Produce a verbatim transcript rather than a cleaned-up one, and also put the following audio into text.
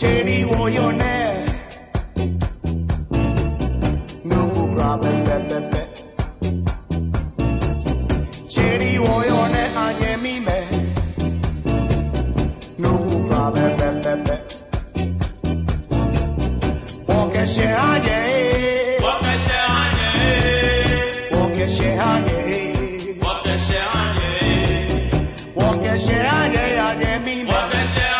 Chedi wo yo ne no go grab be be be Chedi wo yo ne anye mi me no go grab be be be Walk a she anye Walk a she anye Walk a she anye Walk a she anye Walk a she anye anye mi me Walk a she